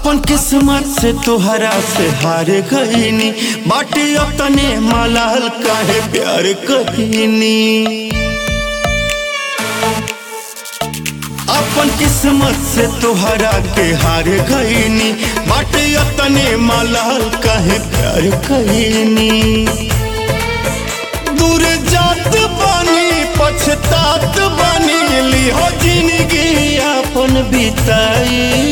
अपन किस्मत से तोहरा से हार गईनी बाटे अपने मलाल काहे प्यार कहीनी। अपन किस्मत से तोहरा के हार गईनी बाटे अपने मलाल काहे प्यार कहीनी। दूर जात बानी पछतात बानी लिहो जिंदगी अपन बिताई।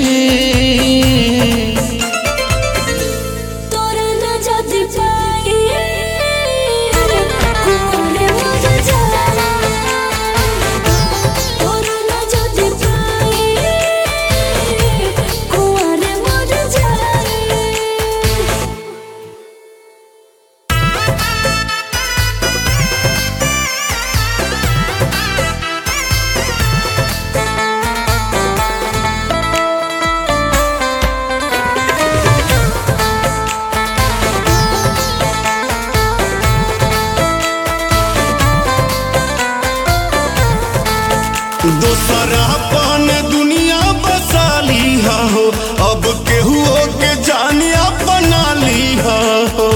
दूसरा पान दुनिया बसा लिया हो अब केहू के जानिया बना लिया हो।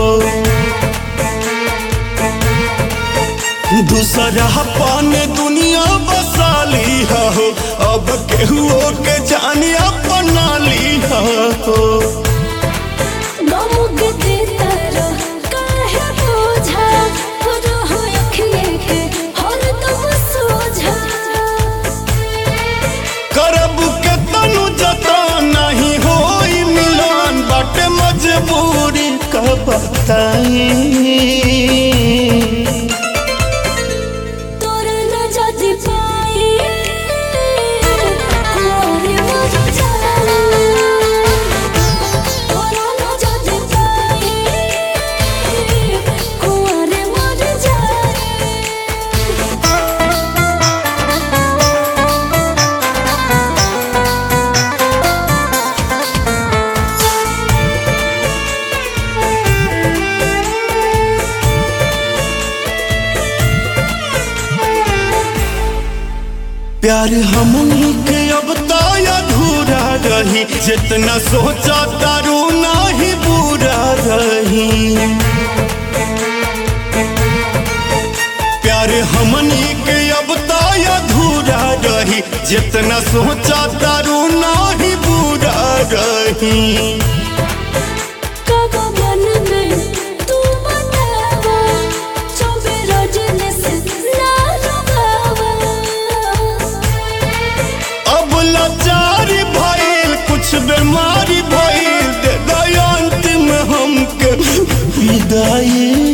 दूसरा पान दुनिया बसा लिया हो अब केहू के जानिया बना लिया हो। मजबूरी का बताई तोरा न जाती पाई तोरा न जाती पाई कुंवारे मर प्यार हमनी के अब तक अधूरा रही जितना सोचा तारू नहीं बुरा रही। प्यार हमनी के अब तक अधूरा रही जितना सोचा तारू नहीं बुरा रही। बीमारी भइल दे अंतिम हमके विदाई।